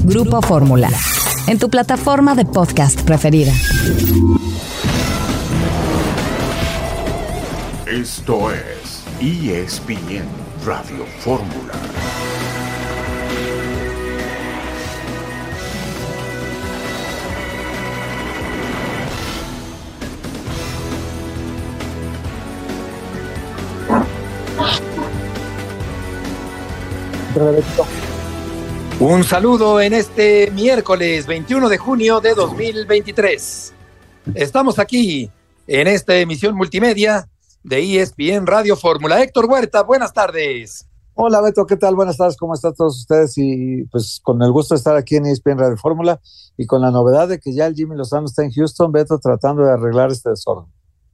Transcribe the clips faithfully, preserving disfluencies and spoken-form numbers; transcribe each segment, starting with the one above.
Grupo Fórmula, en tu plataforma de podcast preferida. Esto es E S P N Radio Fórmula. Un saludo en este miércoles veintiuno de junio de dos mil veintitrés. Estamos aquí en esta emisión multimedia de E S P N Radio Fórmula. Héctor Huerta, buenas tardes. Hola Beto, ¿qué tal? Buenas tardes, ¿cómo están todos ustedes? Y pues con el gusto de estar aquí en E S P N Radio Fórmula y con la novedad de que ya el Jimmy Lozano está en Houston, Beto, tratando de arreglar este desorden.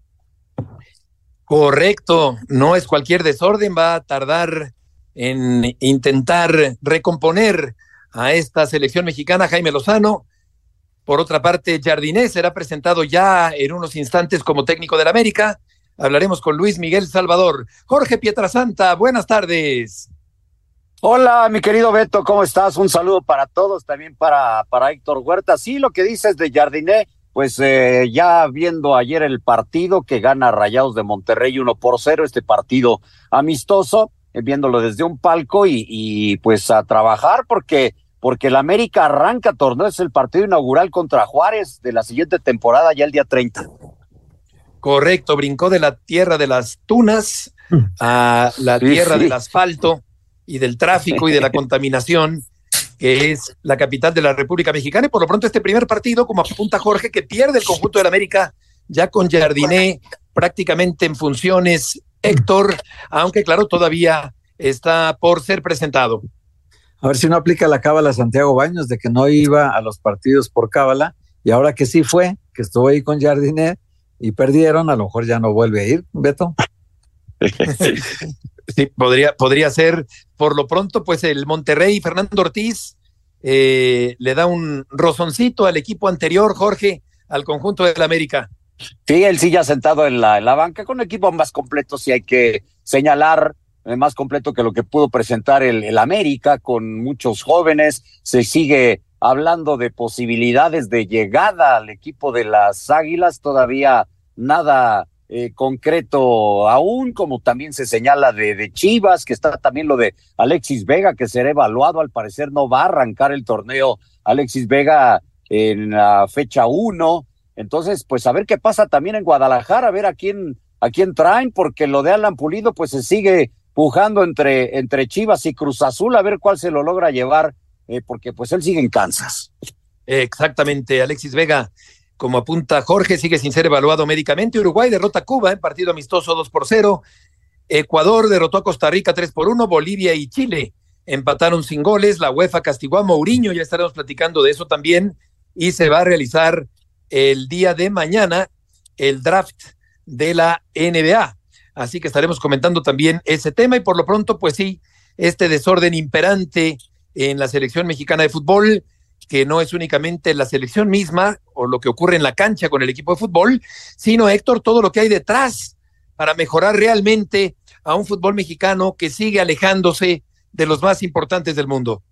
Correcto, no es cualquier desorden, va a tardar en intentar recomponer a esta selección mexicana Jaime Lozano. Por otra parte, Jardiné será presentado ya en unos instantes como técnico del América. Hablaremos con Luis Miguel Salvador. Jorge Pietrasanta, buenas tardes. Hola, mi querido Beto, ¿cómo estás? Un saludo para todos, también para, para Héctor Huerta. Sí, lo que dices de Jardiné, pues eh, ya viendo ayer el partido que gana Rayados de Monterrey uno por cero, este partido amistoso, viéndolo desde un palco y, y pues a trabajar porque, porque el América arranca torneo, es el partido inaugural contra Juárez de la siguiente temporada ya el día treinta. Correcto, brincó de la tierra de las tunas a la sí, tierra sí. del asfalto y del tráfico y de la contaminación, que es la capital de la República Mexicana, y por lo pronto este primer partido, como apunta Jorge, que pierde el conjunto del América ya con Jardiné prácticamente en funciones, Héctor, aunque claro, todavía está por ser presentado. A ver si no aplica la cábala Santiago Baños de que no iba a los partidos por cábala, y ahora que sí fue, que estuvo ahí con Jardiné y perdieron, a lo mejor ya no vuelve a ir, Beto. Sí, podría, podría ser. Por lo pronto, pues el Monterrey, Fernando Ortiz, eh, le da un rozoncito al equipo anterior, Jorge, al conjunto del América. Sí, él sí ya sentado en la, en la banca, con un equipo más completo, sí hay que señalar, eh, más completo que lo que pudo presentar el, el América, con muchos jóvenes. Se sigue hablando de posibilidades de llegada al equipo de las Águilas, todavía nada eh, concreto aún, como también se señala de, de Chivas, que está también lo de Alexis Vega, que será evaluado, al parecer no va a arrancar el torneo Alexis Vega en la fecha uno. Entonces, pues a ver qué pasa también en Guadalajara, a ver a quién, a quién traen, porque lo de Alan Pulido pues se sigue pujando entre, entre Chivas y Cruz Azul, a ver cuál se lo logra llevar, eh, porque pues él sigue en Kansas. Exactamente, Alexis Vega, como apunta Jorge, sigue sin ser evaluado médicamente. Uruguay derrota a Cuba en partido amistoso dos por cero. Ecuador derrotó a Costa Rica tres por uno. Bolivia y Chile empataron sin goles. La UEFA castigó a Mourinho, ya estaremos platicando de eso también, y se va a realizar el día de mañana el draft de la N B A, así que estaremos comentando también ese tema. Y por lo pronto, pues sí, este desorden imperante en la selección mexicana de fútbol, que no es únicamente la selección misma o lo que ocurre en la cancha con el equipo de fútbol, sino, Héctor, todo lo que hay detrás para mejorar realmente a un fútbol mexicano que sigue alejándose de los más importantes del mundo.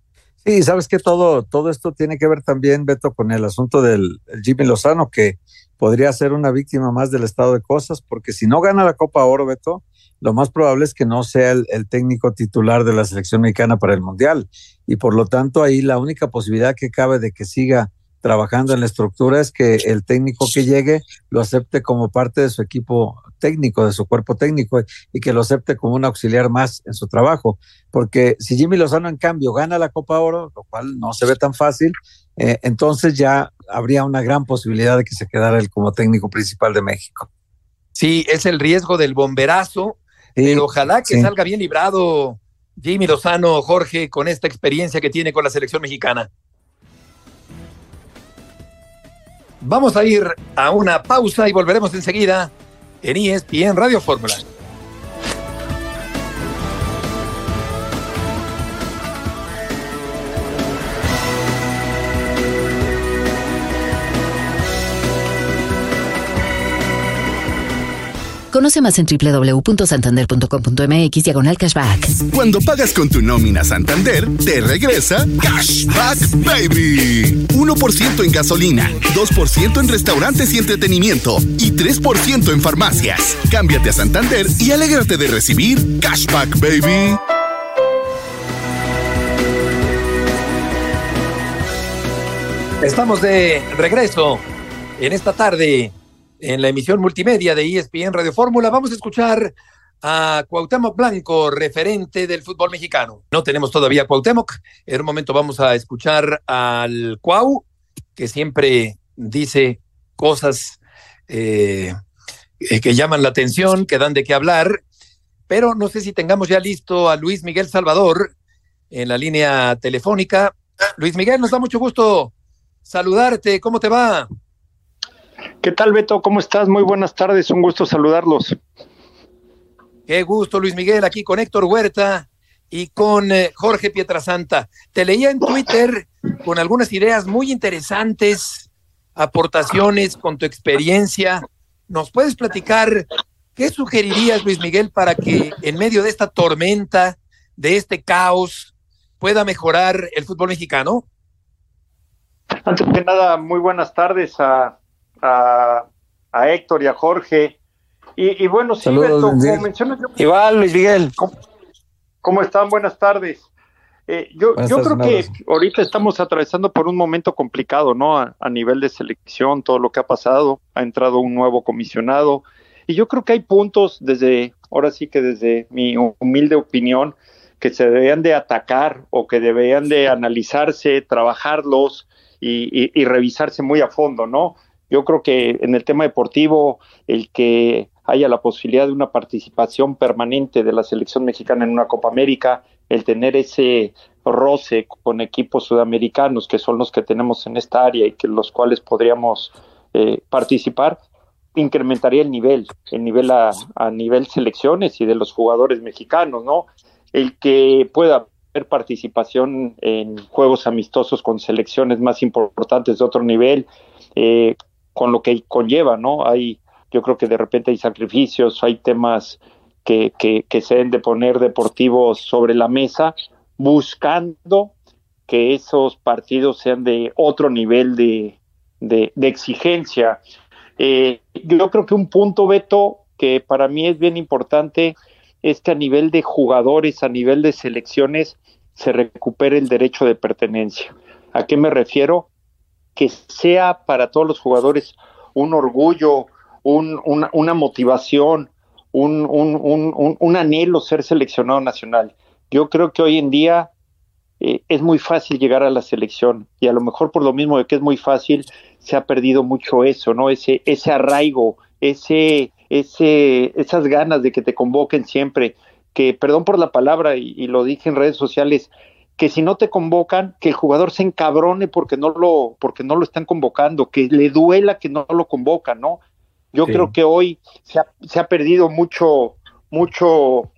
Sí, sabes que todo, todo esto tiene que ver también, Beto, con el asunto del Jimmy Lozano, que podría ser una víctima más del estado de cosas, porque si no gana la Copa Oro, Beto, lo más probable es que no sea el, el técnico titular de la selección mexicana para el Mundial, y por lo tanto ahí la única posibilidad que cabe de que siga trabajando en la estructura es que el técnico que llegue lo acepte como parte de su equipo técnico, de su cuerpo técnico, y que lo acepte como un auxiliar más en su trabajo, porque si Jimmy Lozano en cambio gana la Copa Oro, lo cual no se ve tan fácil, eh, entonces ya habría una gran posibilidad de que se quedara él como técnico principal de México. Sí, es el riesgo del bomberazo, sí, pero ojalá que sí salga bien librado Jimmy Lozano, Jorge, con esta experiencia que tiene con la selección mexicana. Vamos a ir a una pausa y volveremos enseguida en E S P N Radio Fórmula. Conoce más en doble u doble u doble u punto santander punto com punto m x diagonal cashback. Cuando pagas con tu nómina Santander, te regresa Cashback Baby. uno por ciento en gasolina, dos por ciento en restaurantes y entretenimiento y tres por ciento en farmacias. Cámbiate a Santander y alégrate de recibir Cashback Baby. Estamos de regreso en esta tarde en la emisión multimedia de E S P N Radio Fórmula. Vamos a escuchar a Cuauhtémoc Blanco, referente del fútbol mexicano. No tenemos todavía a Cuauhtémoc. En un momento vamos a escuchar al Cuau, que siempre dice cosas eh, que llaman la atención, que dan de qué hablar. Pero no sé si tengamos ya listo a Luis Miguel Salvador en la línea telefónica. Luis Miguel, nos da mucho gusto saludarte. ¿Cómo te va? ¿Qué tal, Beto? ¿Cómo estás? Muy buenas tardes, un gusto saludarlos. Qué gusto, Luis Miguel, aquí con Héctor Huerta y con eh, Jorge Pietrasanta. Te leía en Twitter con algunas ideas muy interesantes, aportaciones con tu experiencia. ¿Nos puedes platicar qué sugerirías, Luis Miguel, para que en medio de esta tormenta, de este caos, pueda mejorar el fútbol mexicano? Antes que nada, muy buenas tardes a, a, a Héctor y a Jorge. Y, y bueno, sí, Saludos, Beto, Luis como mencionas, yo, Igual, Luis Miguel. ¿cómo, cómo están? Buenas tardes. Eh, yo Buenas yo tardes, creo que ahorita estamos atravesando por un momento complicado, ¿no? A, a nivel de selección, todo lo que ha pasado, ha entrado un nuevo comisionado, y yo creo que hay puntos desde, ahora sí que desde mi humilde opinión, que se deberían de atacar o que deberían de analizarse, trabajarlos, Y, y, y revisarse muy a fondo, ¿no? Yo creo que en el tema deportivo, el que haya la posibilidad de una participación permanente de la selección mexicana en una Copa América, el tener ese roce con equipos sudamericanos, que son los que tenemos en esta área y que los cuales podríamos eh, participar, incrementaría el nivel, el nivel a, a nivel selecciones y de los jugadores mexicanos, ¿no? El que pueda participación en juegos amistosos con selecciones más importantes de otro nivel, eh, con lo que conlleva, ¿no? Hay, yo creo que de repente hay sacrificios, hay temas que, que, que se deben de poner deportivos sobre la mesa, buscando que esos partidos sean de otro nivel de, de, de exigencia. Eh, yo creo que un punto, Beto, que para mí es bien importante, es que a nivel de jugadores, a nivel de selecciones, se recupere el derecho de pertenencia. ¿A qué me refiero? Que sea para todos los jugadores un orgullo, un, una, una motivación, un, un, un, un, un anhelo ser seleccionado nacional. Yo creo que hoy en día eh, es muy fácil llegar a la selección, y a lo mejor por lo mismo de que es muy fácil, se ha perdido mucho eso, ¿no? Ese, ese arraigo, ese, ese, esas ganas de que te convoquen siempre, que, perdón por la palabra, y, y lo dije en redes sociales, que si no te convocan, que el jugador se encabrone porque no lo, porque no lo están convocando, que le duela que no lo convocan, ¿no? Yo sí. creo que hoy se ha, se ha perdido mucho, mucho,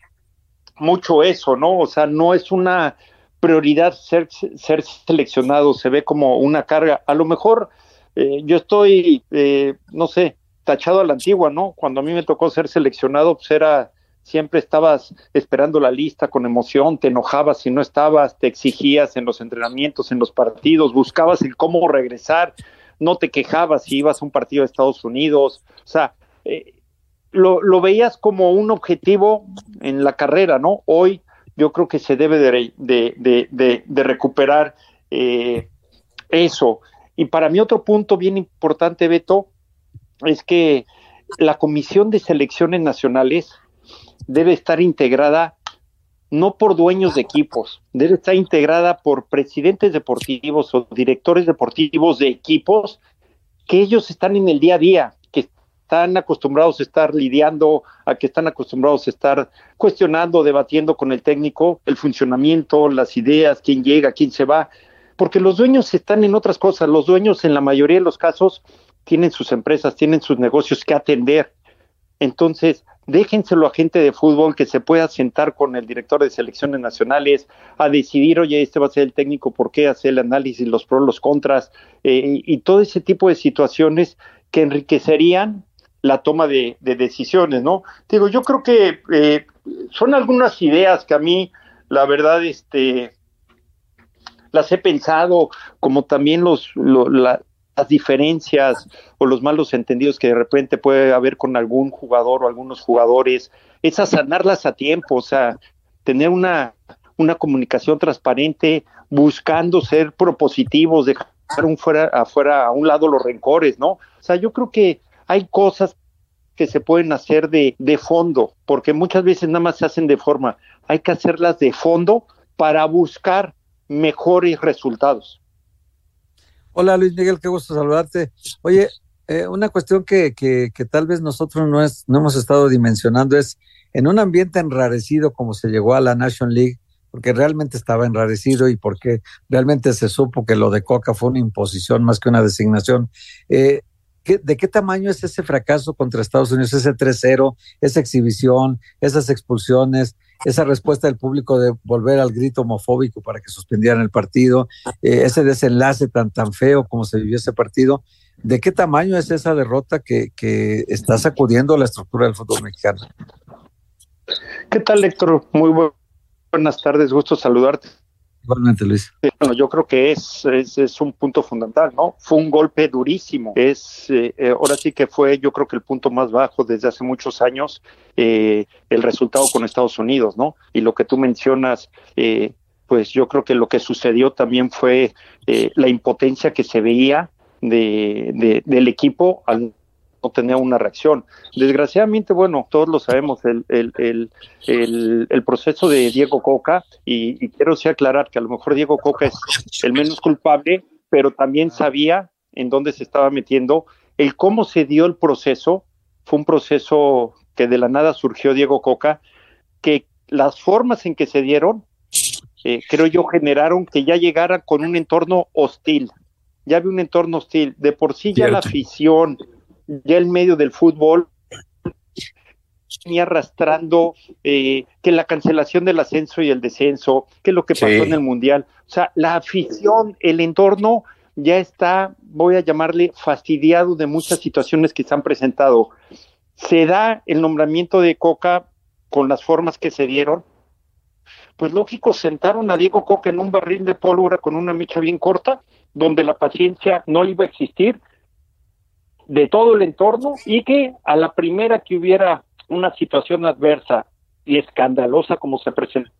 mucho eso, ¿no? O sea, no es una prioridad ser, ser seleccionado, se ve como una carga. A lo mejor eh, yo estoy, eh, no sé, tachado a la antigua, ¿no? Cuando a mí me tocó ser seleccionado, pues era, siempre estabas esperando la lista con emoción, te enojabas si no estabas, te exigías en los entrenamientos, en los partidos, buscabas el cómo regresar, no te quejabas si ibas a un partido de Estados Unidos, o sea, eh, lo, lo veías como un objetivo en la carrera, ¿no? Hoy yo creo que se debe de, de, de, de, de recuperar eh, eso. Y para mí otro punto bien importante, Beto, es que la Comisión de Selecciones Nacionales debe estar integrada no por dueños de equipos, debe estar integrada por presidentes deportivos o directores deportivos de equipos, que ellos están en el día a día, que están acostumbrados a estar lidiando, a que están acostumbrados a estar cuestionando, debatiendo con el técnico, el funcionamiento, las ideas, quién llega, quién se va, porque los dueños están en otras cosas. Los dueños en la mayoría de los casos tienen sus empresas, tienen sus negocios que atender. Entonces, déjenselo a gente de fútbol que se pueda sentar con el director de selecciones nacionales a decidir, oye, este va a ser el técnico, por qué, hacer el análisis, los pros, los contras, eh, y todo ese tipo de situaciones que enriquecerían la toma de, de decisiones, ¿no? Digo, yo creo que eh, son algunas ideas que a mí, la verdad, este, las he pensado, como también los, lo, la, las diferencias o los malos entendidos que de repente puede haber con algún jugador o algunos jugadores, es a sanarlas a tiempo, o sea, tener una, una comunicación transparente, buscando ser propositivos, dejar un fuera, afuera a un lado los rencores, ¿no? O sea, yo creo que hay cosas que se pueden hacer de, de fondo, porque muchas veces nada más se hacen de forma, hay que hacerlas de fondo para buscar mejores resultados. Hola Luis Miguel, qué gusto saludarte. Oye, eh, una cuestión que, que, que tal vez nosotros no, es, no hemos estado dimensionando es, en un ambiente enrarecido como se llegó a la National League, porque realmente estaba enrarecido y porque realmente se supo que lo de Coca fue una imposición más que una designación, eh, ¿Qué, ¿de qué tamaño es ese fracaso contra Estados Unidos, ese tres cero, esa exhibición, esas expulsiones, esa respuesta del público de volver al grito homofóbico para que suspendieran el partido, eh, ese desenlace tan, tan feo como se vivió ese partido? ¿De qué tamaño es esa derrota que, que está sacudiendo la estructura del fútbol mexicano? ¿Qué tal, Héctor? Muy bu- buenas tardes, gusto saludarte. Igualmente, Luis. Bueno, yo creo que es, es, es un punto fundamental, ¿no? Fue un golpe durísimo. Es eh, ahora sí que fue, yo creo que el punto más bajo desde hace muchos años, eh, el resultado con Estados Unidos, ¿no? Y lo que tú mencionas, eh, pues yo creo que lo que sucedió también fue eh, la impotencia que se veía de, de, del equipo al no tener una reacción. Desgraciadamente, bueno, todos lo sabemos, el, el, el, el, el proceso de Diego Coca, y, y quiero sí aclarar que a lo mejor Diego Coca es el menos culpable, pero también sabía en dónde se estaba metiendo. El cómo se dio el proceso, fue un proceso que de la nada surgió Diego Coca, que las formas en que se dieron, eh, creo yo, generaron que ya llegara con un entorno hostil. Ya había un entorno hostil. De por sí ya Cierto. La afición, ya el medio del fútbol venía arrastrando eh, que la cancelación del ascenso y el descenso, que lo que pasó sí. en el Mundial, o sea, la afición, el entorno ya está, voy a llamarle fastidiado de muchas situaciones que se han presentado. Se da el nombramiento de Coca con las formas que se dieron, pues lógico, sentaron a Diego Coca en un barril de pólvora con una mecha bien corta, donde la paciencia no iba a existir de todo el entorno, y que a la primera que hubiera una situación adversa y escandalosa como se presentó,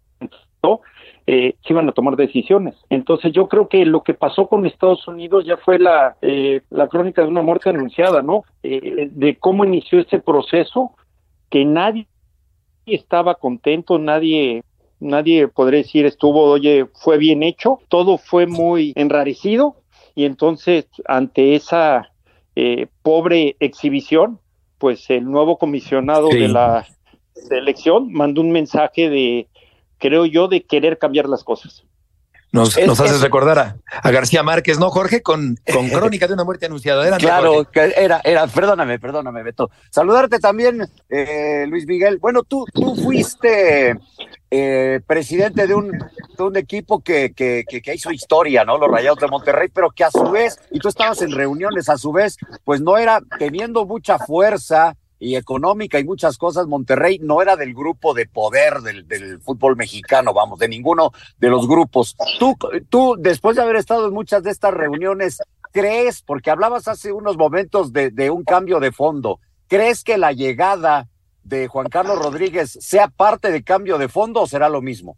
eh, se iban a tomar decisiones. Entonces yo creo que lo que pasó con Estados Unidos ya fue la, eh, la crónica de una muerte anunciada, ¿no? Eh, de cómo inició ese proceso, que nadie estaba contento, nadie... Nadie podría decir estuvo, oye, fue bien hecho, todo fue muy enrarecido, y entonces ante esa eh, pobre exhibición, pues el nuevo comisionado sí. de la selección mandó un mensaje de, creo yo, de querer cambiar las cosas. Nos, es, nos haces es, recordar a, a García Márquez, ¿no, Jorge? Con, con Crónica de una muerte anunciada. Adelante, claro, Jorge. Que era, era, perdóname, perdóname, Beto. Saludarte también, eh, Luis Miguel. Bueno, tú, tú fuiste eh, presidente de un, de un equipo que, que, que, que hizo historia, ¿no? Los Rayados de Monterrey, pero que a su vez, y tú estabas en reuniones, a su vez, pues no era, teniendo mucha fuerza y económica y muchas cosas, Monterrey no era del grupo de poder del, del fútbol mexicano, vamos, de ninguno de los grupos. Tú, tú, después de haber estado en muchas de estas reuniones, ¿crees, porque hablabas hace unos momentos de, de un cambio de fondo, ¿crees que la llegada de Juan Carlos Rodríguez sea parte de cambio de fondo o será lo mismo?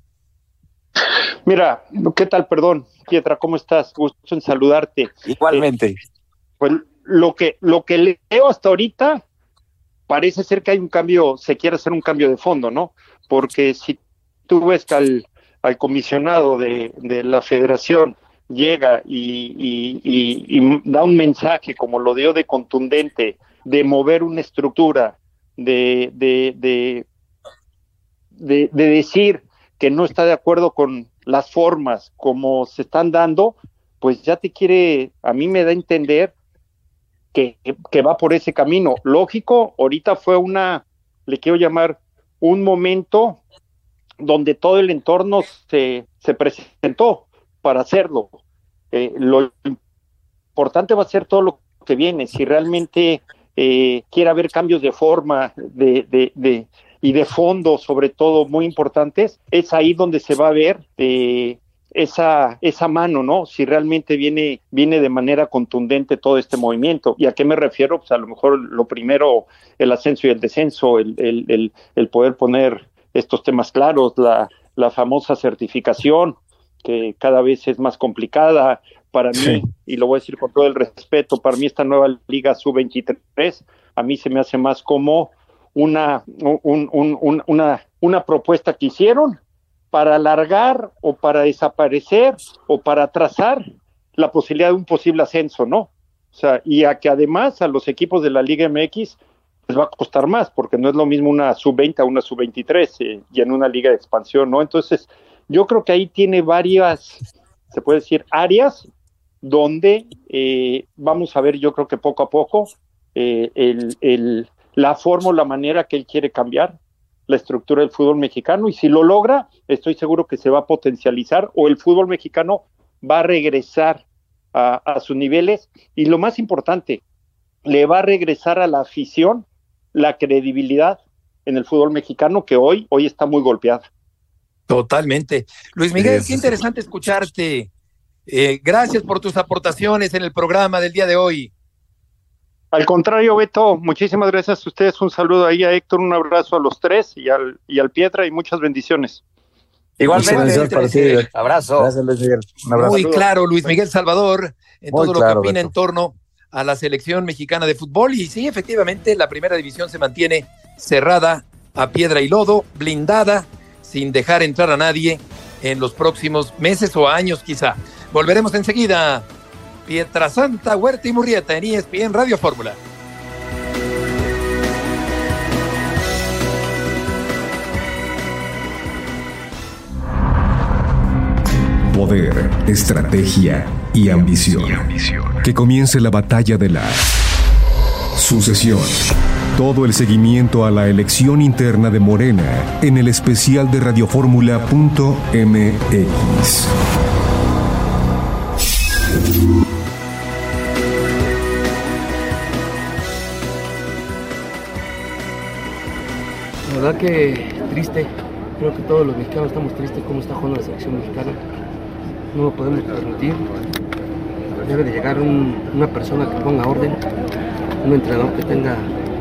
Mira, ¿qué tal? Perdón, Pietra, ¿cómo estás? Gusto en saludarte. Igualmente. Eh, pues lo que, lo que leo hasta ahorita, parece ser que hay un cambio, se quiere hacer un cambio de fondo, ¿no? Porque si tú ves que al, al comisionado de, de la federación llega y, y, y, y da un mensaje como lo dio de contundente, de mover una estructura, de, de, de, de, de decir que no está de acuerdo con las formas como se están dando, pues ya te quiere, a mí me da a entender Que, que va por ese camino. Lógico, ahorita fue una, le quiero llamar, un momento donde todo el entorno se, se presentó para hacerlo. Eh, lo importante va a ser todo lo que viene, si realmente eh, quiera haber cambios de forma, de, de, de, y de fondo, sobre todo, muy importantes, es ahí donde se va a ver eh, esa, esa mano, ¿no? Si realmente viene, viene de manera contundente todo este movimiento. ¿Y a qué me refiero? Pues a lo mejor lo primero, el ascenso y el descenso, el, el, el, el poder poner estos temas claros, la, la famosa certificación, que cada vez es más complicada. Para mí, sí. Y lo voy a decir con todo el respeto, para mí esta nueva Liga sub veintitrés, a mí se me hace más como una, un, un, un, una, una propuesta que hicieron para alargar o para desaparecer o para atrasar la posibilidad de un posible ascenso, ¿no? O sea, y a que además a los equipos de la Liga M X les va a costar más, porque no es lo mismo una sub veinte a una sub veintitrés eh, y en una liga de expansión, ¿no? Entonces, yo creo que ahí tiene varias, se puede decir, áreas donde eh, vamos a ver, yo creo que poco a poco, eh, el, el, la forma o la manera que él quiere cambiar la estructura del fútbol mexicano, y si lo logra, estoy seguro que se va a potencializar, o el fútbol mexicano va a regresar a, a sus niveles, y lo más importante, le va a regresar a la afición la credibilidad en el fútbol mexicano, que hoy, hoy está muy golpeada. Totalmente. Luis Miguel, es qué interesante escucharte. Eh, gracias por tus aportaciones en el programa del día de hoy. Al contrario, Beto, muchísimas gracias a ustedes. Un saludo ahí a Héctor, un abrazo a los tres y al, y al Pietra, y muchas bendiciones. Igualmente, para ti. Abrazo. Gracias, Luis Miguel. Un abrazo. Muy claro, Luis Miguel Salvador, en Muy todo claro, lo que opina Beto. en torno a la selección mexicana de fútbol. Y sí, efectivamente, la primera división se mantiene cerrada a piedra y lodo, blindada, sin dejar entrar a nadie en los próximos meses o años quizá. Volveremos enseguida. Pietrasanta, Huerta y Murrieta en E S P N Radio Fórmula. Poder, estrategia y ambición. Que comience la batalla de la sucesión. Todo el seguimiento a la elección interna de Morena en el especial de radioformula punto m x. La verdad que triste, creo que todos los mexicanos estamos tristes cómo está jugando la selección mexicana. No lo podemos permitir. Debe de llegar un, una persona que ponga orden, un entrenador que tenga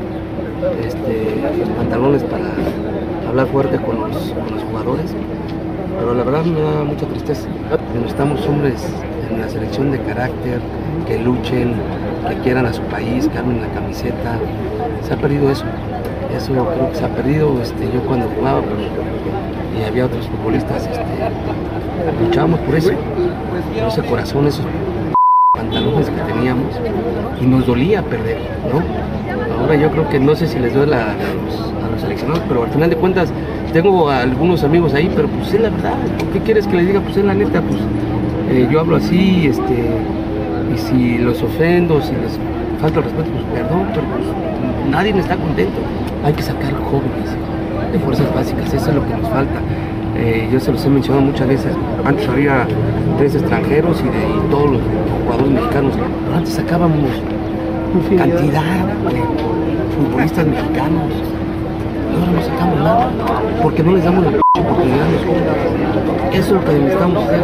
este, pantalones para hablar fuerte con los, con los jugadores. Pero la verdad me da mucha tristeza. Necesitamos hombres en la selección de carácter, que luchen, que quieran a su país, que armen la camiseta. Se ha perdido eso. Eso creo que se ha perdido. Este, yo cuando jugaba, pues, y había otros futbolistas, este, luchábamos por eso, por ese corazón, esos pantalones que teníamos, y nos dolía perder, ¿no? Ahora yo creo que no sé si les duele a, a, los, a los seleccionados, pero al final de cuentas tengo a algunos amigos ahí, pero pues es la verdad. ¿Por qué quieres que les diga? Pues es la neta, pues eh, yo hablo así, este, y si los ofendo, si les falta el respeto, pues perdón, pero pues nadie está contento. Hay que sacar jóvenes de fuerzas básicas, eso es lo que nos falta. Eh, yo se los he mencionado muchas veces. Antes había tres extranjeros y, de, y todos los jugadores mexicanos, pero antes sacábamos cantidad de futbolistas mexicanos. Ahora no sacamos nada, porque no les damos la oportunidad a los jóvenes. Eso es lo que necesitamos hacer.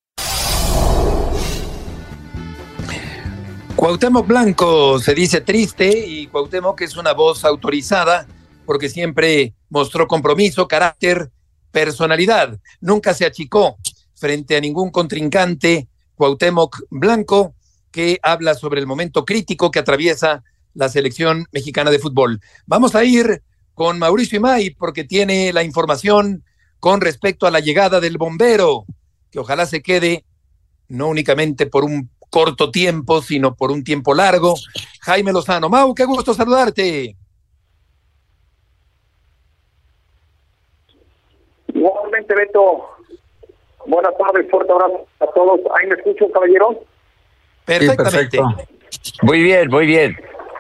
Cuauhtémoc Blanco se dice triste, y Cuauhtémoc es una voz autorizada porque siempre mostró compromiso, carácter, personalidad. Nunca se achicó frente a ningún contrincante. Cuauhtémoc Blanco, que habla sobre el momento crítico que atraviesa la selección mexicana de fútbol. Vamos a ir con Mauricio Imay porque tiene la información con respecto a la llegada del bombero, que ojalá se quede no únicamente por un corto tiempo, sino por un tiempo largo. Jaime Lozano. Mau, qué gusto saludarte. Igualmente, Beto. Buenas tardes, fuerte abrazo a todos. ¿Ahí me escuchan, caballero? Perfectamente. Sí, muy bien, muy bien.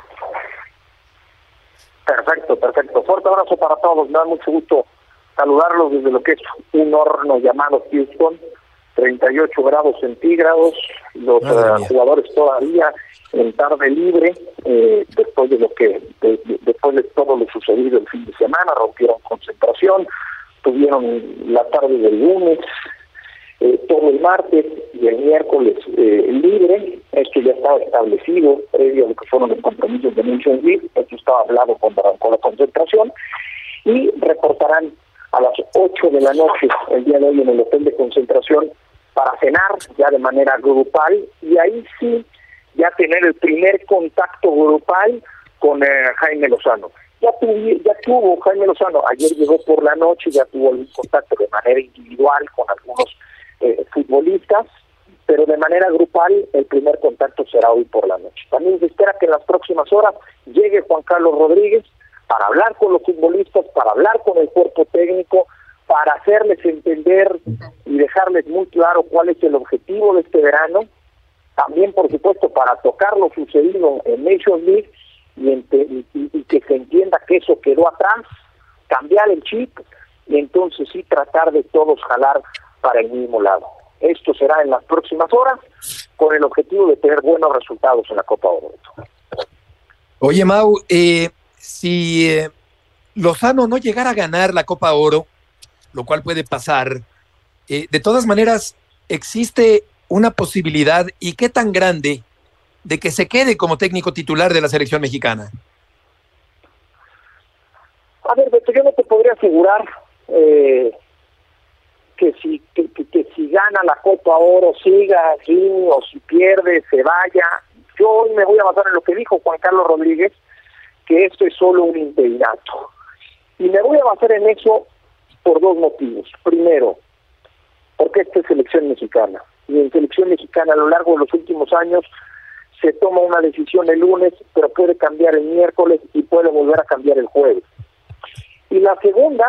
Perfecto, perfecto. Fuerte abrazo para todos. Me da mucho gusto saludarlos desde lo que es un horno llamado Houston. treinta y ocho grados centígrados, los uh, jugadores todavía en tarde libre, eh, después de lo que, de, de, después de todo lo sucedido el fin de semana, rompieron concentración, tuvieron la tarde del lunes, eh, todo el martes y el miércoles eh, libre. Esto ya estaba establecido previo a lo que fueron los compromisos de Nations League, esto estaba hablado cuando arrancó la concentración, y reportarán a las ocho de la noche el día de hoy en el hotel de concentración para cenar ya de manera grupal, y ahí sí ya tener el primer contacto grupal con eh, Jaime Lozano. Ya, tuvi, ya tuvo Jaime Lozano, ayer llegó por la noche, ya tuvo algún contacto de manera individual con algunos eh, futbolistas, pero de manera grupal el primer contacto será hoy por la noche. También se espera que en las próximas horas llegue Juan Carlos Rodríguez para hablar con los futbolistas, para hablar con el cuerpo técnico, para hacerles entender y dejarles muy claro cuál es el objetivo de este verano. También, por supuesto, para tocar lo sucedido en Nations League y, y, y que se entienda que eso quedó atrás, cambiar el chip y entonces sí tratar de todos jalar para el mismo lado. Esto será en las próximas horas con el objetivo de tener buenos resultados en la Copa Oro. Oye, Mau, eh, si eh, Lozano no llegara a ganar la Copa Oro, lo cual puede pasar, eh, de todas maneras, existe una posibilidad, y qué tan grande, de que se quede como técnico titular de la selección mexicana. A ver, Beto, yo no te podría asegurar eh, que si que, que, que si gana la Copa Oro siga aquí, o si pierde se vaya. Yo hoy me voy a basar en lo que dijo Juan Carlos Rodríguez, que esto es solo un interinato, y me voy a basar en eso por dos motivos. Primero, porque esta es selección mexicana, y en selección mexicana a lo largo de los últimos años se toma una decisión el lunes, pero puede cambiar el miércoles y puede volver a cambiar el jueves. Y la segunda,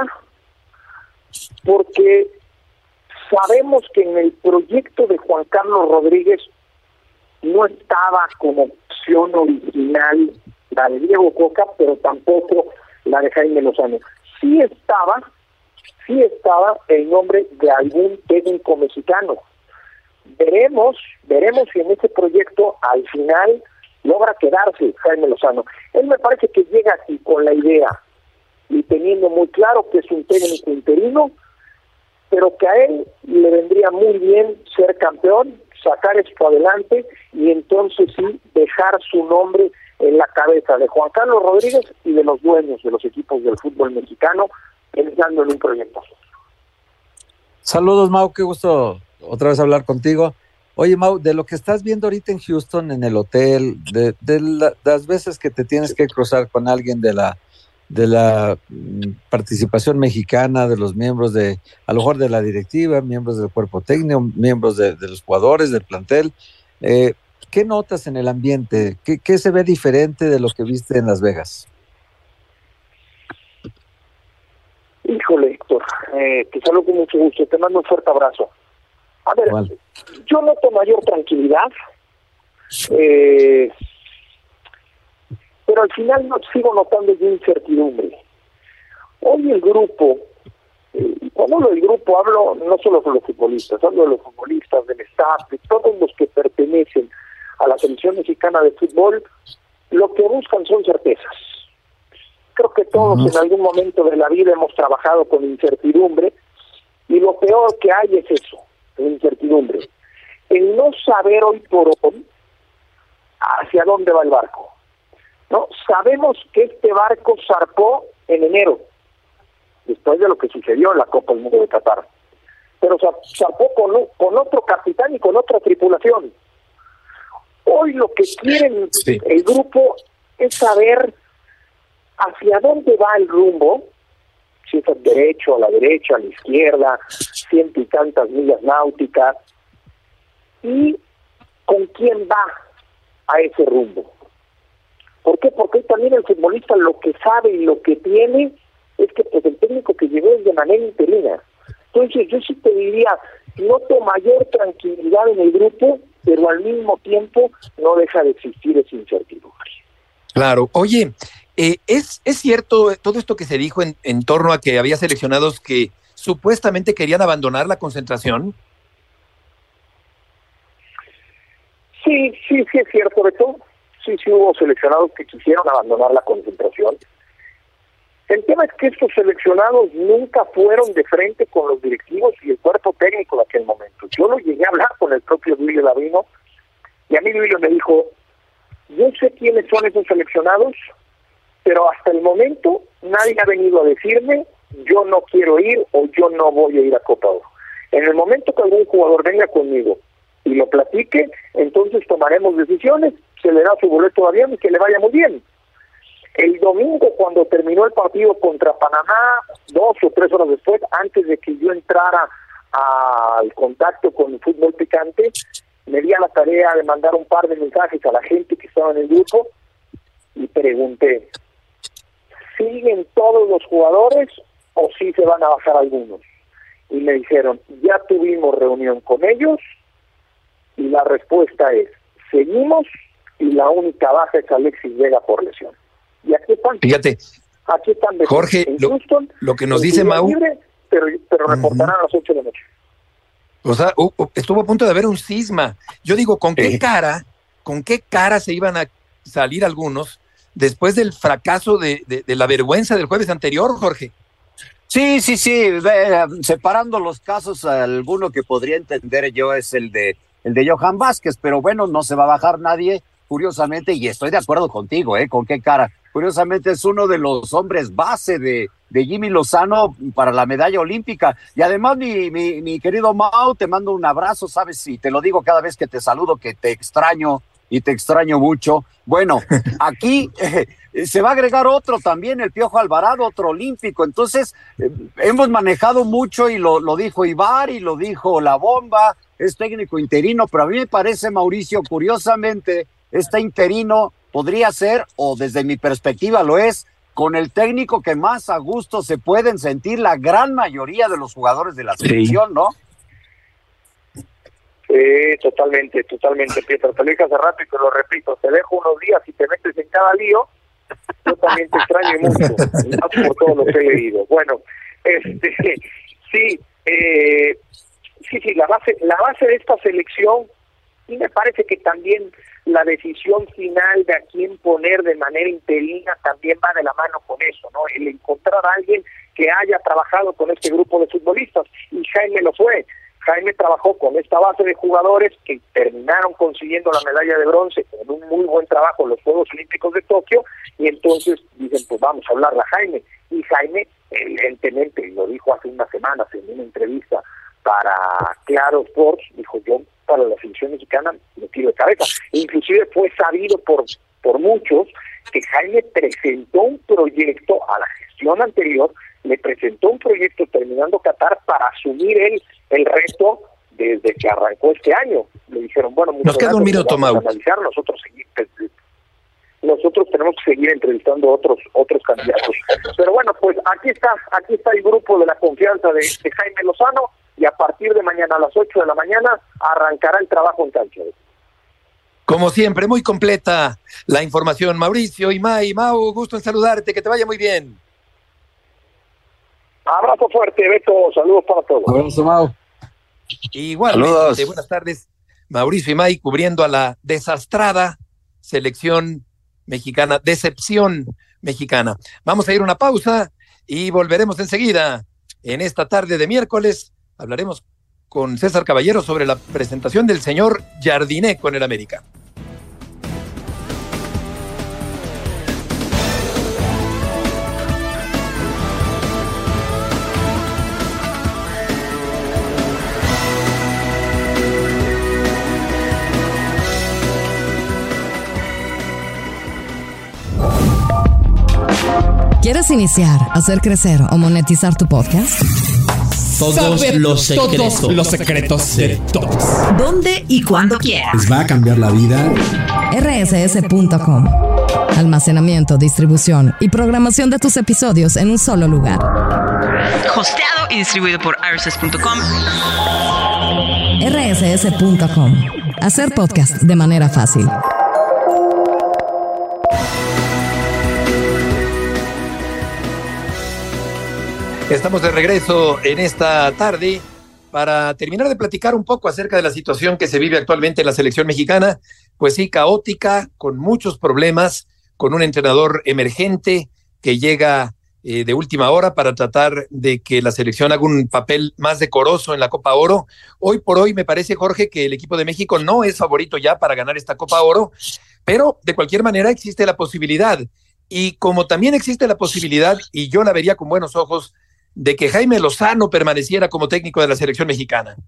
porque sabemos que en el proyecto de Juan Carlos Rodríguez no estaba como opción original la de Diego Coca, pero tampoco la de Jaime Lozano. Sí estaba, sí estaba el nombre de algún técnico mexicano. Veremos, veremos si en ese proyecto al final logra quedarse Jaime Lozano. Él me parece que llega aquí con la idea y teniendo muy claro que es un técnico interino, pero que a él le vendría muy bien ser campeón, sacar esto adelante y entonces sí dejar su nombre en la cabeza de Juan Carlos Rodríguez y de los dueños de los equipos del fútbol mexicano, pensando en un proyecto. Saludos, Mau, qué gusto otra vez hablar contigo. Oye, Mau, de lo que estás viendo ahorita en Houston, en el hotel, de, de, la, de las veces que te tienes que cruzar con alguien de la de la participación mexicana, de los miembros de, a lo mejor de la directiva, miembros del cuerpo técnico, miembros de, de los jugadores, del plantel, eh, ¿qué notas en el ambiente? ¿Qué, ¿Qué se ve diferente de lo que viste en Las Vegas? Híjole, Héctor, eh, te saludo con mucho gusto, te mando un fuerte abrazo. A ver, vale. Yo noto mayor tranquilidad, eh, pero al final no sigo notando ya incertidumbre. Hoy el grupo, eh, cuando hablo del grupo hablo no solo de los futbolistas, hablo de los futbolistas, del staff, de todos los que pertenecen a la selección mexicana de fútbol, lo que buscan son certezas. Creo que todos uh-huh. en algún momento de la vida hemos trabajado con incertidumbre, y lo peor que hay es eso, la incertidumbre. El no saber hoy por hoy hacia dónde va el barco. No, sabemos que este barco zarpó en enero, después de lo que sucedió en la Copa del Mundo de Qatar, pero zarpó con, con otro capitán y con otra tripulación. Hoy lo que quieren sí. el grupo es saber hacia dónde va el rumbo, si es al derecho, a la derecha, a la izquierda, ciento y tantas millas náuticas, y con quién va a ese rumbo. ¿Por qué? Porque también el futbolista lo que sabe y lo que tiene es que pues, el técnico que llegó es de manera interina. Entonces yo sí te diría, noto mayor tranquilidad en el grupo, pero al mismo tiempo no deja de existir esa incertidumbre. Claro. Oye, eh, ¿es, ¿es cierto todo esto que se dijo en, en torno a que había seleccionados que supuestamente querían abandonar la concentración? Sí, sí, sí es cierto, Beto. Sí, sí hubo seleccionados que quisieron abandonar la concentración. El tema es que estos seleccionados nunca fueron de frente con los directivos y el cuerpo técnico de aquel momento. Yo lo llegué a hablar con el propio Duilio Davino y a mí Duilio me dijo, yo sé quiénes son esos seleccionados, pero hasta el momento nadie ha venido a decirme yo no quiero ir o yo no voy a ir a Copa Oro. En el momento que algún jugador venga conmigo y lo platique, entonces tomaremos decisiones, se le da su boleto de avión y que le vaya muy bien. El domingo, cuando terminó el partido contra Panamá, dos o tres horas después, antes de que yo entrara al contacto con el fútbol picante, me di a la tarea de mandar un par de mensajes a la gente que estaba en el grupo y pregunté, ¿siguen todos los jugadores o sí se van a bajar algunos? Y me dijeron, ya tuvimos reunión con ellos y la respuesta es, seguimos y la única baja es Alexis Vega por lesión. Y aquí están. Fíjate, aquí están de Jorge, en lo, Houston, lo que nos dice Mau. Libre, pero pero reportarán uh-huh. a las ocho de la noche. O sea, uh, uh, estuvo a punto de haber un cisma. Yo digo, ¿con qué eh. cara, con qué cara se iban a salir algunos después del fracaso de, de, de la vergüenza del jueves anterior, Jorge? Sí, sí, sí. Eh, separando los casos, alguno que podría entender yo es el de el de Johan Vázquez, pero bueno, no se va a bajar nadie. Curiosamente, y estoy de acuerdo contigo, ¿eh? ¿Con qué cara? Curiosamente es uno de los hombres base de, de Jimmy Lozano para la medalla olímpica. Y además, mi, mi, mi querido Mau, te mando un abrazo, ¿sabes? Y te lo digo cada vez que te saludo, que te extraño y te extraño mucho. Bueno, aquí eh, se va a agregar otro también, el Piojo Alvarado, otro olímpico. Entonces, eh, hemos manejado mucho y lo, lo dijo Ibar y lo dijo La Bomba, es técnico interino, pero a mí me parece, Mauricio, curiosamente, este interino podría ser, o desde mi perspectiva lo es, con el técnico que más a gusto se pueden sentir la gran mayoría de los jugadores de la selección, sí. ¿no? Sí, totalmente, totalmente, Pietro. Te lo dije hace rato y te lo repito, te dejo unos días y te metes en cada lío, yo también te extraño mucho, más por todo lo que he leído. Bueno, este, sí, eh, sí, sí, la base, la base de esta selección, y me parece que también la decisión final de a quién poner de manera interina también va de la mano con eso, ¿no? El encontrar a alguien que haya trabajado con este grupo de futbolistas, y Jaime lo fue. Jaime trabajó con esta base de jugadores que terminaron consiguiendo la medalla de bronce con un muy buen trabajo en los Juegos Olímpicos de Tokio, y entonces dicen, pues vamos a hablarle a Jaime. Y Jaime, evidentemente, lo dijo hace unas semanas en una entrevista para Claro Sports, dijo, yo para la selección mexicana me tiro de cabeza. Inclusive fue sabido por, por muchos que Jaime presentó un proyecto a la gestión anterior, le presentó un proyecto terminando Qatar para asumir él el reto desde que arrancó este año. Le dijeron, bueno, nos queda un minuto, Mau. Analizar, nosotros seguir, nosotros tenemos que seguir entrevistando otros otros candidatos. Pero bueno, pues aquí está, aquí está el grupo de la confianza de, de Jaime Lozano, y a partir de mañana a las ocho de la mañana arrancará el trabajo en cancha. Como siempre, muy completa la información, Mauricio y May. Mau, gusto en saludarte, que te vaya muy bien. Abrazo fuerte, Beto, saludos para todos. Abrazo, Mau. Igualmente, saludos. Buenas tardes, Mauricio y May, cubriendo a la desastrada selección mexicana, decepción mexicana. Vamos a ir a una pausa y volveremos enseguida. En esta tarde de miércoles hablaremos con César Caballero sobre la presentación del señor Jardiné con el América. ¿Quieres iniciar, hacer crecer o monetizar tu podcast? Todos Saber los secretos. Todos los secretos de todos. ¿Dónde y cuándo quieras? ¿Les va a cambiar la vida? R S S punto com. Almacenamiento, distribución y programación de tus episodios en un solo lugar. Hosteado y distribuido por R S S punto com. R S S punto com. Hacer podcast de manera fácil. Estamos de regreso en esta tarde para terminar de platicar un poco acerca de la situación que se vive actualmente en la selección mexicana, pues sí, caótica, con muchos problemas, con un entrenador emergente que llega eh, de última hora para tratar de que la selección haga un papel más decoroso en la Copa Oro. Hoy por hoy me parece, Jorge, que el equipo de México no es favorito ya para ganar esta Copa Oro, pero de cualquier manera existe la posibilidad. Y como también existe la posibilidad, y yo la vería con buenos ojos, de que Jaime Lozano permaneciera como técnico de la selección mexicana.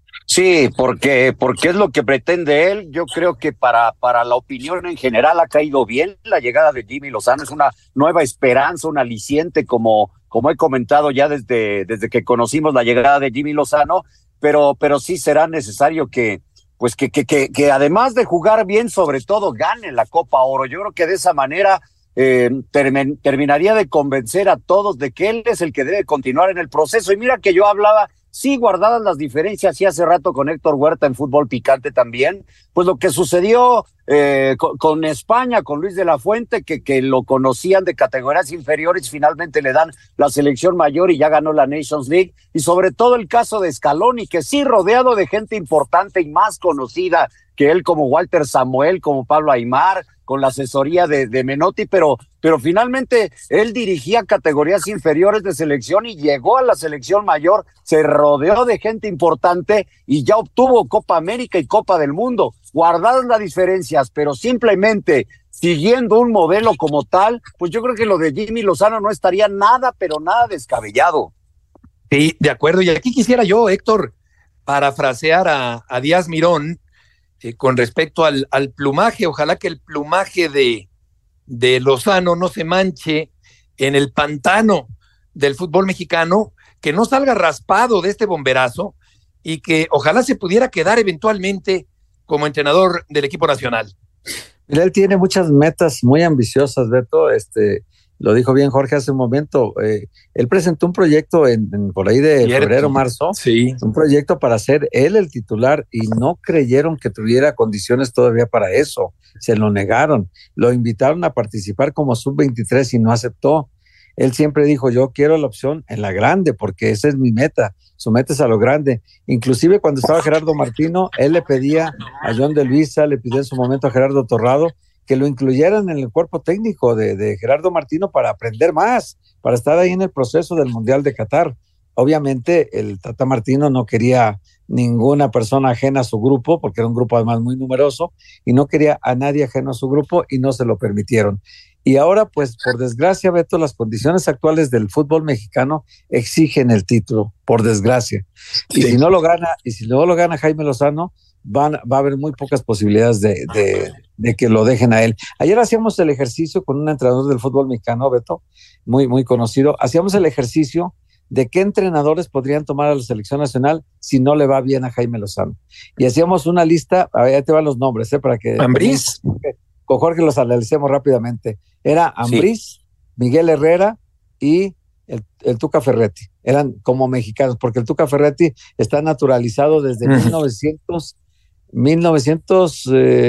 Sí, porque, porque es lo que pretende él. Yo creo que para, para la opinión en general ha caído bien la llegada de Jimmy Lozano. Es una nueva esperanza, un aliciente, como, como he comentado ya desde, desde que conocimos la llegada de Jimmy Lozano, pero, pero sí será necesario que, pues que, que, que, que además de jugar bien, sobre todo gane la Copa Oro. Yo creo que de esa manera Eh, term- terminaría de convencer a todos de que él es el que debe continuar en el proceso. Y mira que yo hablaba, sí, guardadas las diferencias, y hace rato con Héctor Huerta en Fútbol Picante también, pues lo que sucedió eh, con, con España, con Luis de la Fuente, que, que lo conocían de categorías inferiores, finalmente le dan la selección mayor y ya ganó la Nations League, y sobre todo el caso de Scaloni, que sí, rodeado de gente importante y más conocida que él, como Walter Samuel, como Pablo Aimar, con la asesoría de, de Menotti, pero, pero finalmente él dirigía categorías inferiores de selección y llegó a la selección mayor, se rodeó de gente importante y ya obtuvo Copa América y Copa del Mundo. Guardadas las diferencias, pero simplemente siguiendo un modelo como tal, pues yo creo que lo de Jimmy Lozano no estaría nada, pero nada descabellado. Sí, de acuerdo. Y aquí quisiera yo, Héctor, parafrasear a, a Díaz Mirón, Eh, con respecto al, al plumaje. Ojalá que el plumaje de, de Lozano no se manche en el pantano del fútbol mexicano, que no salga raspado de este bomberazo y que ojalá se pudiera quedar eventualmente como entrenador del equipo nacional. Mira, él tiene muchas metas muy ambiciosas, Beto. Este, lo dijo bien Jorge hace un momento. Eh, él presentó un proyecto en, en por ahí de Cierto. febrero, marzo, sí. un proyecto para ser él el titular, y no creyeron que tuviera condiciones todavía para eso. Se lo negaron. Lo invitaron a participar como sub veintitrés y no aceptó. Él siempre dijo, yo quiero la opción en la grande, porque esa es mi meta. Su meta es a lo grande. Inclusive cuando estaba Gerardo Martino, él le pedía a John de Luisa, le pidió en su momento a Gerardo Torrado, que lo incluyeran en el cuerpo técnico de, de Gerardo Martino para aprender más, para estar ahí en el proceso del Mundial de Qatar. Obviamente el Tata Martino no quería ninguna persona ajena a su grupo, porque era un grupo además muy numeroso, y no quería a nadie ajeno a su grupo, y no se lo permitieron. Y ahora, pues, por desgracia, Beto, las condiciones actuales del fútbol mexicano exigen el título, por desgracia. Y sí. si no lo gana, y si no lo gana Jaime Lozano, van, va a haber muy pocas posibilidades de, de, de que lo dejen a él. Ayer hacíamos el ejercicio con un entrenador del fútbol mexicano, Beto, muy, muy conocido. Hacíamos el ejercicio de qué entrenadores podrían tomar a la selección nacional si no le va bien a Jaime Lozano. Y hacíamos una lista, a ver, ya te van los nombres, ¿eh? Para que... Ambriz. Con Jorge los analicemos rápidamente. Era Ambriz, sí. Miguel Herrera y el, el Tuca Ferretti. Eran como mexicanos, porque el Tuca Ferretti está naturalizado desde uh-huh. mil novecientos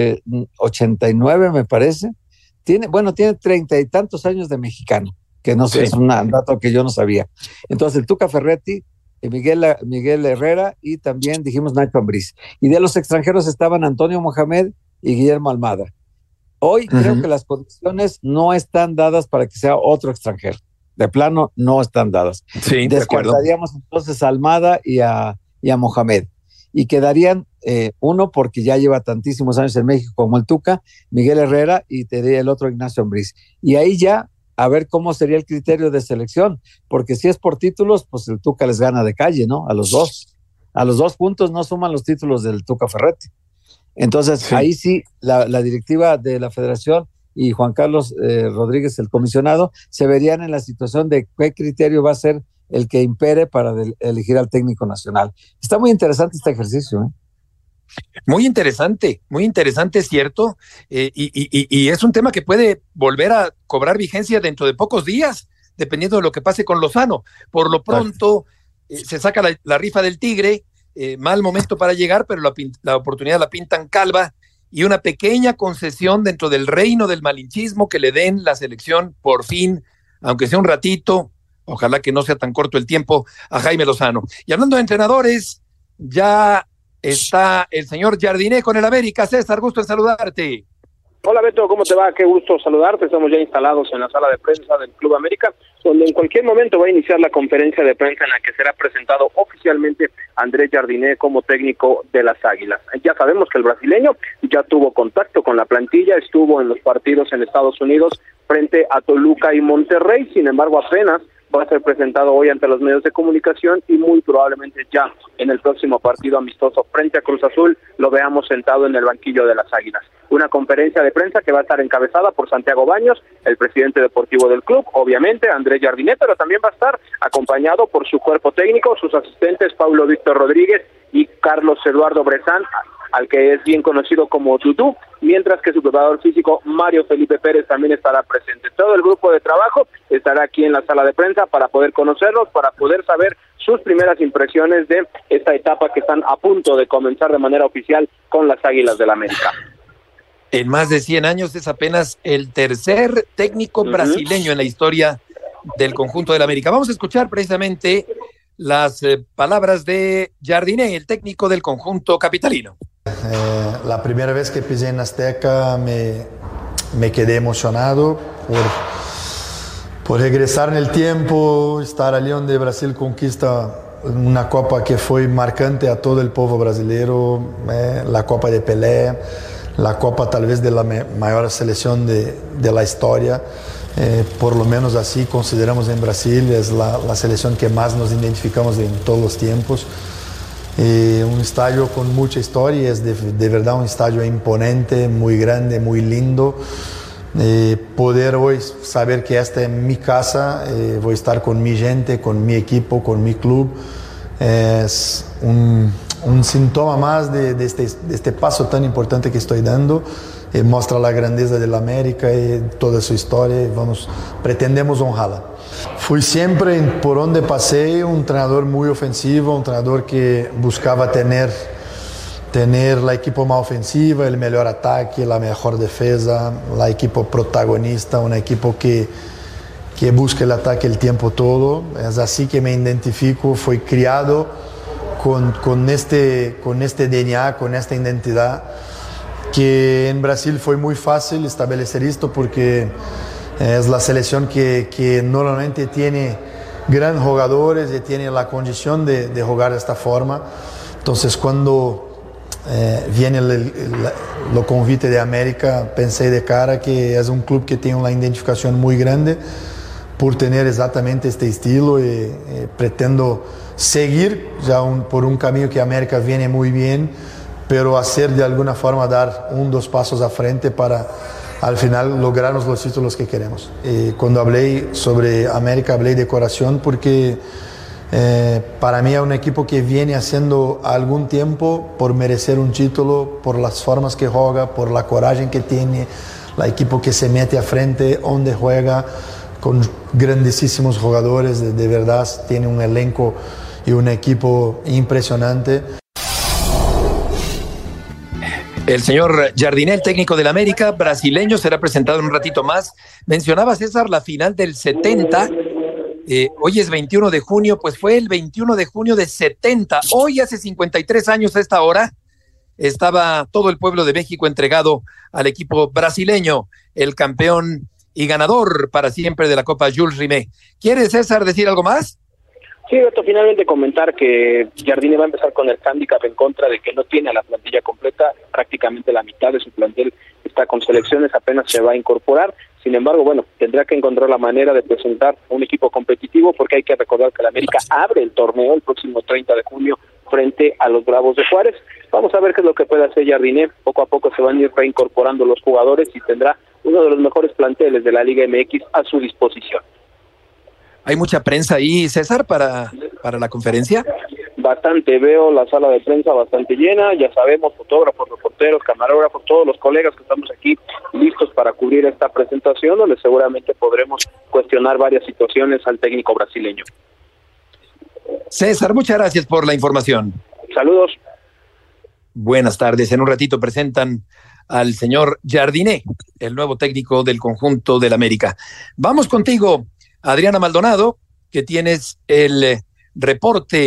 ochenta y nueve, me parece. Tiene, bueno, tiene treinta y tantos años de mexicano, que no sé, sí. es un dato que yo no sabía. Entonces, el Tuca Ferretti, Miguel, Miguel Herrera y también dijimos Nacho Ambriz. Y de los extranjeros estaban Antonio Mohamed y Guillermo Almada. Hoy uh-huh. creo que las condiciones no están dadas para que sea otro extranjero. De plano, no están dadas. Sí, descartaríamos entonces a Almada y a, y a Mohamed. Y quedarían eh, uno, porque ya lleva tantísimos años en México como el Tuca, Miguel Herrera, y te diría el otro Ignacio Ambriz. Y ahí ya, a ver cómo sería el criterio de selección, porque si es por títulos, pues el Tuca les gana de calle, ¿no? A los dos. A los dos puntos no suman los títulos del Tuca Ferretti. Entonces, sí. ahí sí, la, la directiva de la federación y Juan Carlos eh, Rodríguez, el comisionado, se verían en la situación de qué criterio va a ser el que impere para de, elegir al técnico nacional. Está muy interesante este ejercicio, ¿eh? Muy interesante, muy interesante, cierto, eh, y, y, y es un tema que puede volver a cobrar vigencia dentro de pocos días, dependiendo de lo que pase con Lozano. Por lo pronto, eh, se saca la, la rifa del Tigre. Eh, mal momento para llegar, pero la, la oportunidad la pintan calva, y una pequeña concesión dentro del reino del malinchismo que le den la selección, por fin, aunque sea un ratito, ojalá que no sea tan corto el tiempo, a Jaime Lozano. Y hablando de entrenadores, ya está el señor Jardiné con el América. César, gusto en saludarte. Hola Beto, ¿cómo te va? Qué gusto saludarte. Estamos ya instalados en la sala de prensa del Club América, donde en cualquier momento va a iniciar la conferencia de prensa en la que será presentado oficialmente Andrés Jardiné como técnico de las Águilas. Ya sabemos que el brasileño ya tuvo contacto con la plantilla, estuvo en los partidos en Estados Unidos frente a Toluca y Monterrey, sin embargo apenas va a ser presentado hoy ante los medios de comunicación y muy probablemente ya en el próximo partido amistoso frente a Cruz Azul lo veamos sentado en el banquillo de las Águilas. Una conferencia de prensa que va a estar encabezada por Santiago Baños, el presidente deportivo del club, obviamente Andrés Jardiné, pero también va a estar acompañado por su cuerpo técnico, sus asistentes Paulo Víctor Rodríguez y Carlos Eduardo Brezán, al que es bien conocido como Dudú, mientras que su preparador físico Mario Felipe Pérez también estará presente. Todo el grupo de trabajo estará aquí en la sala de prensa para poder conocerlos, para poder saber sus primeras impresiones de esta etapa que están a punto de comenzar de manera oficial con las Águilas del América. En más de cien años es apenas el tercer técnico uh-huh. brasileño en la historia del conjunto del América. Vamos a escuchar precisamente las eh, palabras de Jardiné, el técnico del conjunto capitalino. Eh, la primera vez que pisé en Azteca me, me quedé emocionado por, por regresar en el tiempo, estar allí donde Brasil conquista una copa que fue marcante a todo el pueblo brasileño, eh, la Copa de Pelé, la copa tal vez de la mayor selección de, de la historia. Eh, por lo menos así consideramos en Brasil, es la, la selección que más nos identificamos en todos los tiempos. Eh, un estadio con mucha historia, es de, de verdad un estadio imponente, muy grande, muy lindo. Eh, poder hoy saber que esta es mi casa, eh, voy a estar con mi gente, con mi equipo, con mi club, eh, es un, un síntoma más de, de, este, de este paso tan importante que estoy dando. Eh, muestra la grandeza de la América y toda su historia y vamos, pretendemos honrarla. Fui siempre, por donde pasé, un entrenador muy ofensivo, un entrenador que buscaba tener, tener la equipo más ofensiva, el mejor ataque, la mejor defensa, la equipo protagonista, un equipo que, que busca el ataque el tiempo todo. Es así que me identifico, fui criado con, con, este, con este D N A, con esta identidad, que en Brasil fue muy fácil establecer esto porque es la selección que, que normalmente tiene grandes jugadores y tiene la condición de, de jugar de esta forma. Entonces cuando eh, viene el, el, el convite de América, pensé de cara que es un club que tiene una identificación muy grande por tener exactamente este estilo y, y pretendo seguir ya un, por un camino que América viene muy bien, pero hacer de alguna forma dar un, dos pasos a frente para al final lograrnos los títulos que queremos. Y cuando hablé sobre América hablé de corazón porque eh, para mí es un equipo que viene haciendo algún tiempo por merecer un título, por las formas que juega, por la coraje que tiene, el equipo que se mete a frente, donde juega, con grandísimos jugadores, de, de verdad tiene un elenco y un equipo impresionante. El señor Jardiné, el técnico del América, brasileño, será presentado en un ratito más. Mencionaba César la final del setenta. Eh, hoy es veintiuno de junio, pues fue el veintiuno de junio de setenta. Hoy, hace cincuenta y tres años a esta hora, estaba todo el pueblo de México entregado al equipo brasileño, el campeón y ganador para siempre de la Copa Jules Rimet. ¿Quiere, César, decir algo más? Sí, Beto, finalmente comentar que Jardiné va a empezar con el hándicap en contra de que no tiene a la plantilla completa, prácticamente la mitad de su plantel está con selecciones, apenas se va a incorporar. Sin embargo, bueno, tendrá que encontrar la manera de presentar un equipo competitivo porque hay que recordar que la América abre el torneo el próximo treinta de junio frente a los Bravos de Juárez. Vamos a ver qué es lo que puede hacer Jardiné. Poco a poco se van a ir reincorporando los jugadores y tendrá uno de los mejores planteles de la Liga M X a su disposición. ¿Hay mucha prensa ahí, César, para, para la conferencia? Bastante, veo la sala de prensa bastante llena, ya sabemos, fotógrafos, reporteros, camarógrafos, todos los colegas que estamos aquí listos para cubrir esta presentación, donde seguramente podremos cuestionar varias situaciones al técnico brasileño. César, muchas gracias por la información. Saludos. Buenas tardes, en un ratito presentan al señor Jardiné, el nuevo técnico del conjunto del América. Vamos contigo, Adriana Maldonado, que tienes el reporte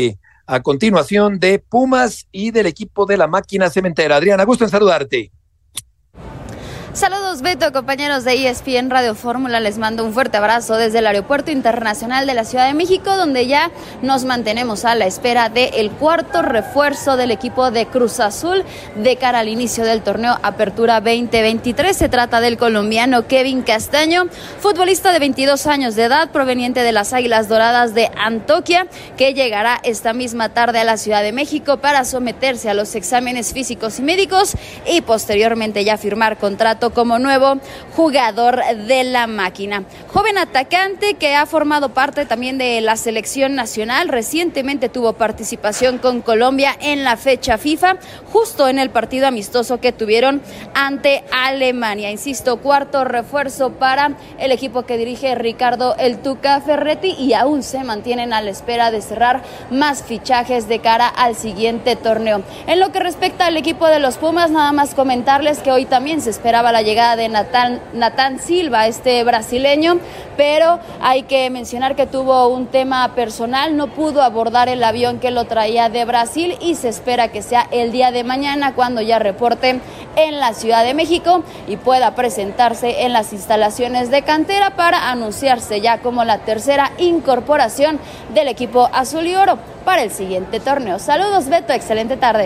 a continuación de Pumas y del equipo de la máquina cementera. Adriana, gusto en saludarte. Saludos, Beto, compañeros de E S P N Radio Fórmula, les mando un fuerte abrazo desde el Aeropuerto Internacional de la Ciudad de México, donde ya nos mantenemos a la espera del cuarto refuerzo del equipo de Cruz Azul de cara al inicio del torneo Apertura veinte veintitrés. Se trata del colombiano Kevin Castaño, futbolista de veintidós años de edad, proveniente de las Águilas Doradas de Antioquia, que llegará esta misma tarde a la Ciudad de México para someterse a los exámenes físicos y médicos y posteriormente ya firmar contrato como nuevo jugador de la máquina. Joven atacante que ha formado parte también de la selección nacional, recientemente tuvo participación con Colombia en la fecha FIFA, justo en el partido amistoso que tuvieron ante Alemania. Insisto, cuarto refuerzo para el equipo que dirige Ricardo El Tuca Ferretti, y aún se mantienen a la espera de cerrar más fichajes de cara al siguiente torneo. En lo que respecta al equipo de los Pumas, nada más comentarles que hoy también se esperaba la llegada de Natán, Natán Silva, este brasileño, pero hay que mencionar que tuvo un tema personal, no pudo abordar el avión que lo traía de Brasil y se espera que sea el día de mañana cuando ya reporte en la Ciudad de México y pueda presentarse en las instalaciones de cantera para anunciarse ya como la tercera incorporación del equipo azul y oro para el siguiente torneo. Saludos, Beto, excelente tarde.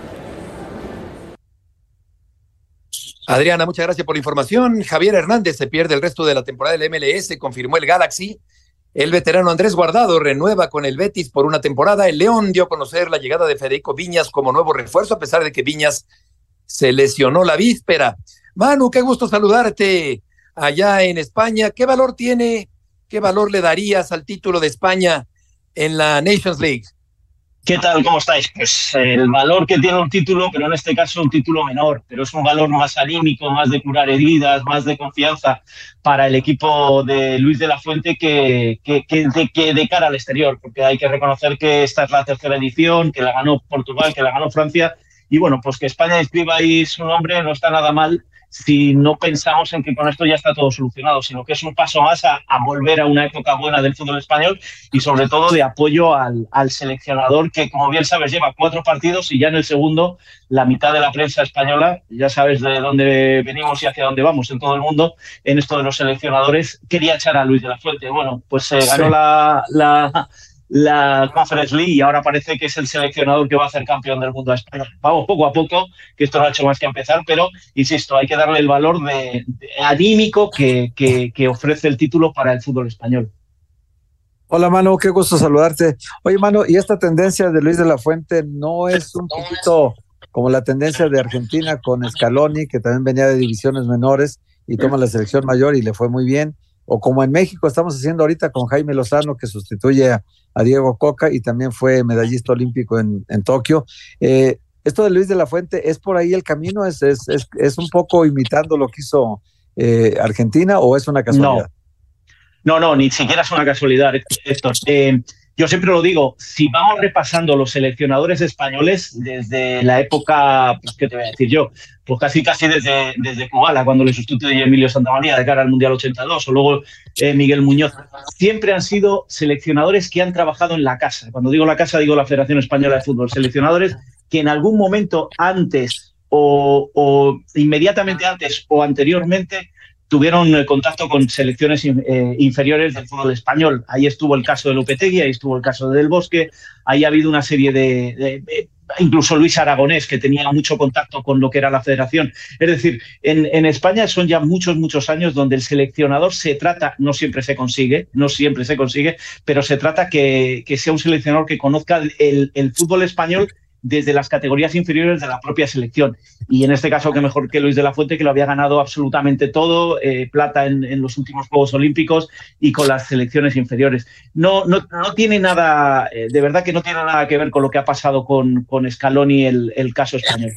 Adriana, muchas gracias por la información. Javier Hernández se pierde el resto de la temporada del M L S, confirmó el Galaxy. El veterano Andrés Guardado renueva con el Betis por una temporada. El León dio a conocer la llegada de Federico Viñas como nuevo refuerzo, a pesar de que Viñas se lesionó la víspera. Manu, qué gusto saludarte allá en España. ¿Qué valor tiene, qué valor le darías al título de España en la Nations League? ¿Qué tal? ¿Cómo estáis? Pues el valor que tiene un título, pero en este caso un título menor, pero es un valor más anímico, más de curar heridas, más de confianza para el equipo de Luis de la Fuente que, que, que, de, que de cara al exterior, porque hay que reconocer que esta es la tercera edición, que la ganó Portugal, que la ganó Francia, y bueno, pues que España inscriba ahí su nombre no está nada mal si no pensamos en que con esto ya está todo solucionado, sino que es un paso más a, a volver a una época buena del fútbol español y sobre todo de apoyo al, al seleccionador que, como bien sabes, lleva cuatro partidos y ya en el segundo la mitad de la prensa española, ya sabes de dónde venimos y hacia dónde vamos en todo el mundo, en esto de los seleccionadores, quería echar a Luis de la Fuente. Bueno, pues se eh, ganó sí. la... la la Conference League y ahora parece que es el seleccionador que va a hacer campeón del mundo a España. Vamos poco a poco, que esto no ha hecho más que empezar, pero insisto, hay que darle el valor de, de anímico que, que, que ofrece el título para el fútbol español. Hola, Manu, qué gusto saludarte. Oye, Manu, ¿y esta tendencia de Luis de la Fuente no es un poquito como la tendencia de Argentina con Scaloni, que también venía de divisiones menores y toma la selección mayor y le fue muy bien? O como en México estamos haciendo ahorita con Jaime Lozano, que sustituye a, a Diego Coca y también fue medallista olímpico en, en Tokio. Eh, ¿Esto de Luis de la Fuente es por ahí el camino? ¿Es, es, es, es un poco imitando lo que hizo eh, Argentina o es una casualidad? No, no, no, ni siquiera es una casualidad, Héctor. Eh, yo siempre lo digo, si vamos repasando los seleccionadores españoles desde la época, pues, ¿qué te voy a decir yo? Pues casi casi desde, desde Kubala, cuando le sustituye Emilio Santamaría de cara al Mundial ochenta y dos, o luego eh, Miguel Muñoz, siempre han sido seleccionadores que han trabajado en la casa. Cuando digo la casa, digo la Federación Española de Fútbol. Seleccionadores que en algún momento antes o, o inmediatamente antes o anteriormente tuvieron contacto con selecciones eh, inferiores del fútbol español. Ahí estuvo el caso de Lopetegui, ahí estuvo el caso de Del Bosque, ahí ha habido una serie de, de, de... Incluso Luis Aragonés, que tenía mucho contacto con lo que era la federación. Es decir, en, en España son ya muchos, muchos años donde el seleccionador se trata, no siempre se consigue, no siempre se consigue, pero se trata que, que sea un seleccionador que conozca el, el fútbol español desde las categorías inferiores de la propia selección. Y en este caso, que mejor que Luis de la Fuente, que lo había ganado absolutamente todo, eh, plata en, en los últimos Juegos Olímpicos y con las selecciones inferiores. No, no, no tiene nada, eh, de verdad que no tiene nada que ver con lo que ha pasado con, con Scaloni, el, el caso español.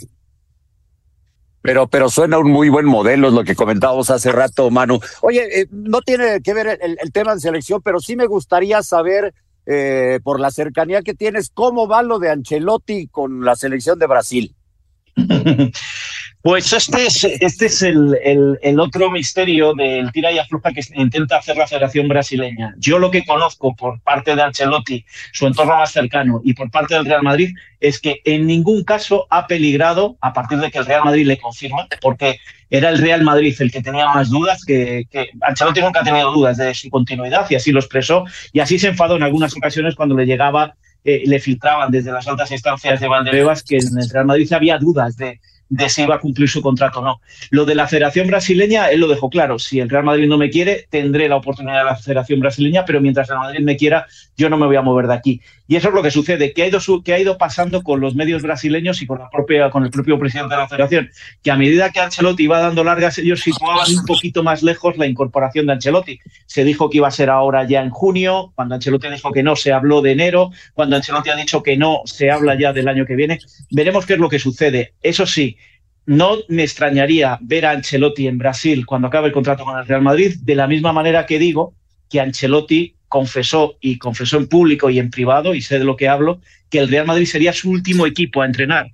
Pero, pero suena un muy buen modelo, es lo que comentábamos hace rato, Manu. Oye, eh, no tiene que ver el, el tema de selección, pero sí me gustaría saber, Eh, por la cercanía que tienes, ¿cómo va lo de Ancelotti con la selección de Brasil? Pues este es, este es el, el, el otro misterio del tira y afloja que intenta hacer la Federación Brasileña. Yo lo que conozco por parte de Ancelotti, su entorno más cercano, y por parte del Real Madrid, es que en ningún caso ha peligrado a partir de que el Real Madrid le confirma, porque era el Real Madrid el que tenía más dudas, que, que Ancelotti nunca ha tenido dudas de su continuidad y así lo expresó, y así se enfadó en algunas ocasiones cuando le llegaba, eh, le filtraban desde las altas instancias de Valdebebas que en el Real Madrid había dudas de de si iba a cumplir su contrato o no. Lo de la Federación Brasileña, él lo dejó claro. Si el Real Madrid no me quiere, tendré la oportunidad de la Federación Brasileña, pero mientras el Madrid me quiera, yo no me voy a mover de aquí. Y eso es lo que sucede, que ha ido, que ha ido pasando con los medios brasileños y con, la propia, con el propio presidente de la Federación, que a medida que Ancelotti iba dando largas, ellos situaban un poquito más lejos la incorporación de Ancelotti. Se dijo que iba a ser ahora ya en junio, cuando Ancelotti dijo que no, se habló de enero, cuando Ancelotti ha dicho que no, se habla ya del año que viene. Veremos qué es lo que sucede. Eso sí, no me extrañaría ver a Ancelotti en Brasil cuando acabe el contrato con el Real Madrid, de la misma manera que digo que Ancelotti confesó, y confesó en público y en privado, y sé de lo que hablo, que el Real Madrid sería su último equipo a entrenar.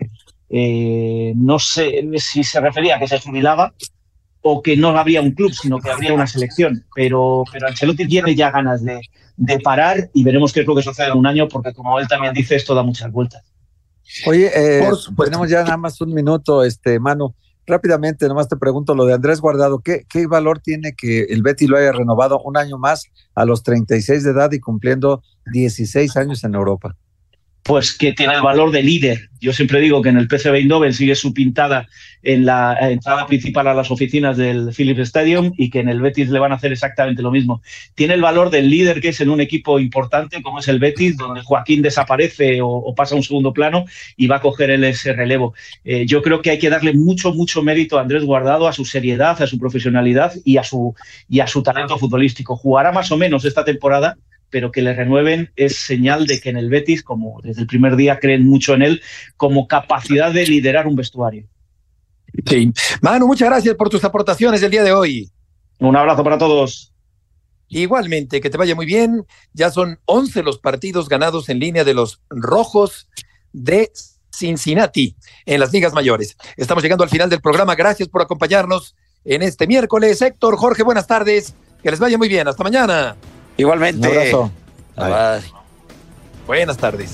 Eh, no sé si se refería a que se jubilaba o que no habría un club, sino que habría una selección, pero, pero Ancelotti tiene ya ganas de, de parar y veremos qué es lo que sucede en un año, porque como él también dice, esto da muchas vueltas. Oye, eh, tenemos ya nada más un minuto, este Manu. Rápidamente, nomás te pregunto lo de Andrés Guardado. ¿Qué, qué valor tiene que el Betis lo haya renovado un año más a los treinta y seis de edad y cumpliendo dieciséis años en Europa? Pues que tiene el valor de líder. Yo siempre digo que en el P S V Eindhoven sigue su pintada en la entrada principal a las oficinas del Philips Stadium y que en el Betis le van a hacer exactamente lo mismo. Tiene el valor del líder que es en un equipo importante como es el Betis, donde Joaquín desaparece o, o pasa a un segundo plano y va a coger él ese relevo. Eh, yo creo que hay que darle mucho, mucho mérito a Andrés Guardado, a su seriedad, a su profesionalidad y a su, y a su talento futbolístico. Jugará más o menos esta temporada, pero que le renueven es señal de que en el Betis, como desde el primer día creen mucho en él, como capacidad de liderar un vestuario. Sí. Manu, muchas gracias por tus aportaciones el día de hoy. Un abrazo para todos. Igualmente, que te vaya muy bien. Ya son once los partidos ganados en línea de los Rojos de Cincinnati en las ligas mayores. Estamos llegando al final del programa. Gracias por acompañarnos en este miércoles. Héctor, Jorge, buenas tardes. Que les vaya muy bien. Hasta mañana. Igualmente. Un abrazo. Bye. Bye. Buenas tardes.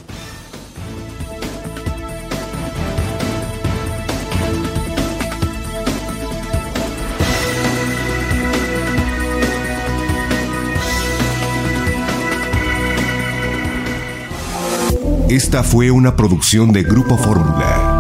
Esta fue una producción de Grupo Fórmula.